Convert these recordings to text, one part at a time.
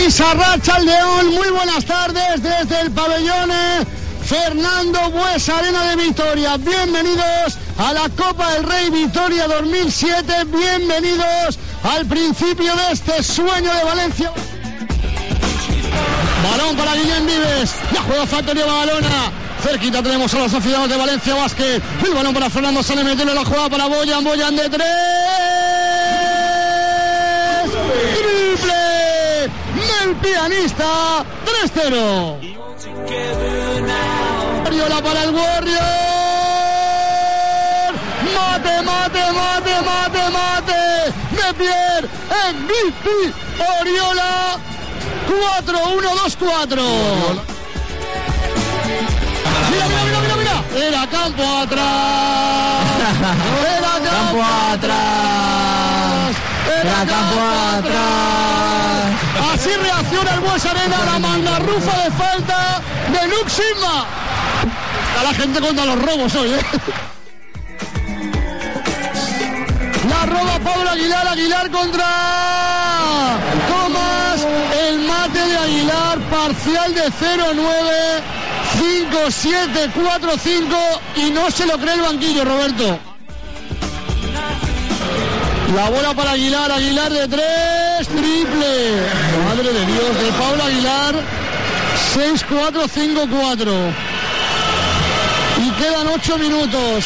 Isarracha León, muy buenas tardes desde el pabellón Fernando Buesa Arena de Vitoria. Bienvenidos a la Copa del Rey Vitoria 2007, bienvenidos al principio de este sueño de Valencia. Balón para Guillem Vives, la juega Factoría Badalona. Cerquita tenemos a los aficionados de Valencia Basket. El balón para Fernando Sane, metiendo la jugada para Boyan de 3. Triple del pianista, 3-0. Oriola para el Warrior. Mate. De Pierre, MVP, Oriola. 4-1-2-4. Mira. Era campo atrás. Así reacciona el Buesa Arena a la mangarrufa de falta de Luke Sigma. A la gente contra los robos hoy, La roba Pablo Aguilar contra Tomás. El mate de Aguilar, parcial de 0-9, 5-7, 4-5 y no se lo cree el banquillo, Roberto. La bola para Aguilar de 3, triple. Madre de Dios, de Pablo Aguilar, 6-4, 5-4. Y quedan 8 minutos.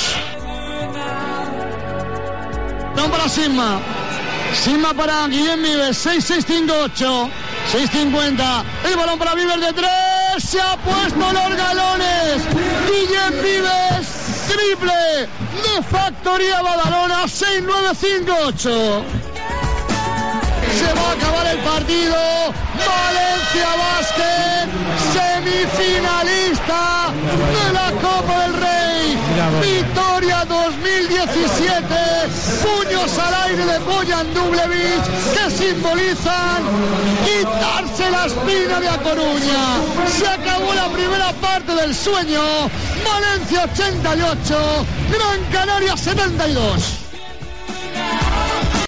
No para Sigma para Guillem Vives, 6-6-5-8, 6-50. El balón para Vives de 3, se ha puesto los galones. Guillem Vives, triple de Factoría Badalona, 6-9-5-8. Se va a acabar el partido. Valencia Basket, semifinalista de la Copa del Rey. Victoria 2017. Puños al aire de Boyan Dublevich, que simbolizan quitarse la espina de A Coruña. Se acabó la primera parte del sueño. Valencia 88, Gran Canaria 72.